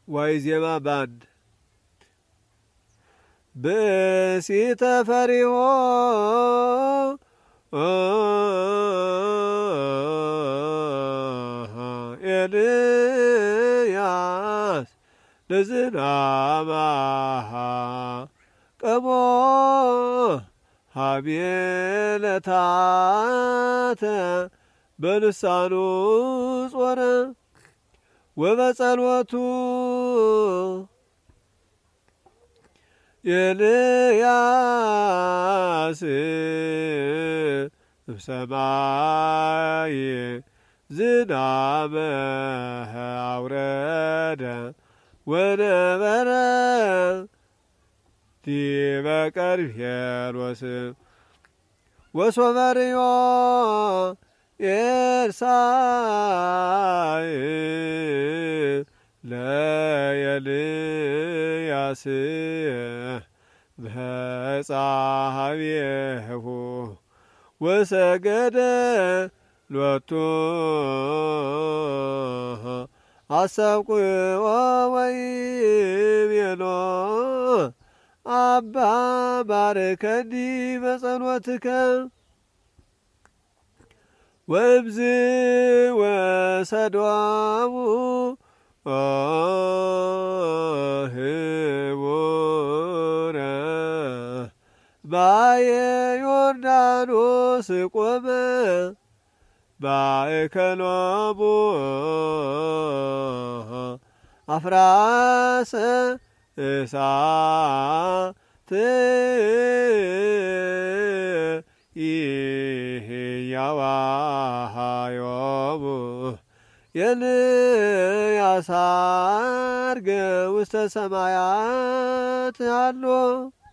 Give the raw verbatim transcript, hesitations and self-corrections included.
ዋይዜማ ባንድ ብእሲተ ፈሪሆ ኤልያስ ለዝናማሃ ቀሞ ሀቤለታተ በልሳኑ ጾረ ወበጸሎቱ ኤልያስ እምሰማይ ዝናመ አውረደ ወነበረ ዲበ ቀርሜሎስ ወሶበርዮ ኤልሳዕ ለኤልያስ በጻሕቤሁ ወሰገደ ሎቱ አሰብኩኦ ወይቤሎ አባ ባርከኒ በጸሎትከ ወእምዝ ወሰዶሙ ህቡረ ባየ ዮርዳኖስ ቆመ ባእከሎሙ አፍራሰ እሳት ኢሕያዋዮሙ ኤልያስ ዐርገ ውስተ ሰማያት አሎ